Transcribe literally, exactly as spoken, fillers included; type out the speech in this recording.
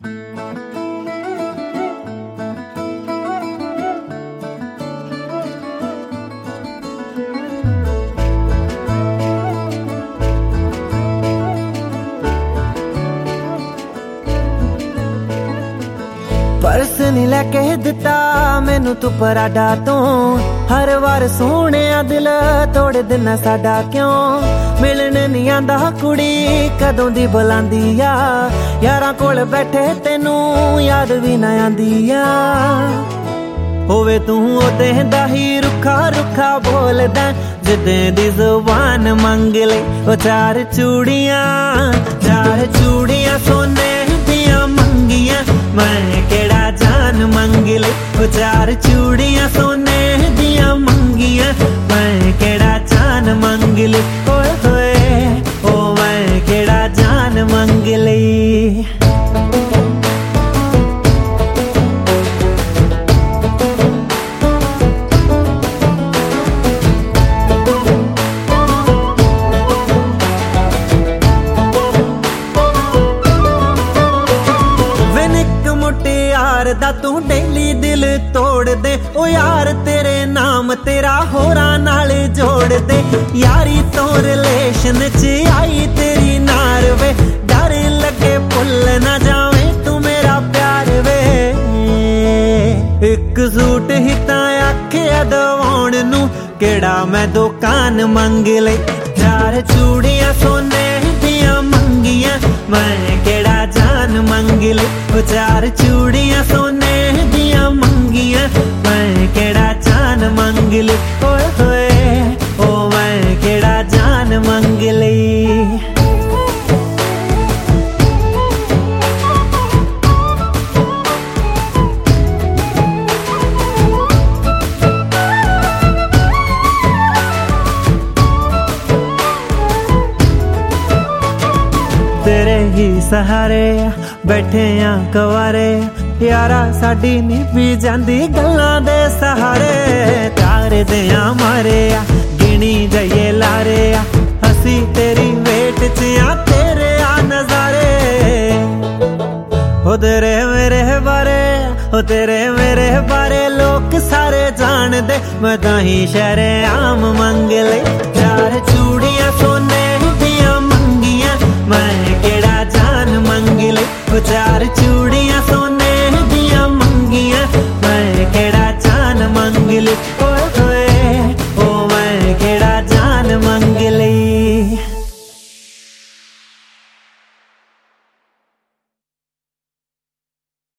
परस नहीं लैके दिता मैनू तू पराडा तो हर वार सोने दिल तोड़ देना साडा क्यों मिलन नहीं आंदा कुड़ी कदों दी बुलांदी आ यारां कोल बैठे तेनू याद भी ना आंदी आ होवे तू ओदे दा ही रुखा रुखा बोलदा जिदे दी जुबान मंग ले ओ चार चूड़ियां चार चूड़ियां सोने दियां मंगियां मैं केड़ा जान मंग ले ओ चार चूड़ियां सोने दियां मंगियां मैं केड़ा जान मंग ले ओए होए ओ मैं केड़ा जान मंग ले दा तू डेली दिल तोड़ दे ओ यार तेरे नाम तेरा होरा नाल जोड़ दे यारी तो रिलेशन च आई तेरी नार वे डर लगे भुल ना जावे तू मेरा प्यार वे एक सूट ही तां आखिया दवाउण नू केड़ा मैं दुकान मंग ले चार चूड़ियां सोने दियां मंगियां मैं केड़ा जान मंग ले ओ चार चूड़ियां सोने दियां मंगियां मैं केड़ा जान मंग ले ओए होए ओ मैं केड़ा जान मंग ले तेरे ही सहारे बैठे आ कवारे यारा साडी नी भी जांदी गल्लां दे सहारे तारे दे मारे आ गिनी जाइए लारे आ हसी तेरी वेट च आ तेरे आ नजारे ओ तेरे मेरे बारे ओ तेरे मेरे बारे लोग सारे जान दे मैं ताही शहरे आम मंग ले चार चूड़ियां सोने दियां मंगियां मैं केड़ा जान मंग ले ओ चार चूड़ी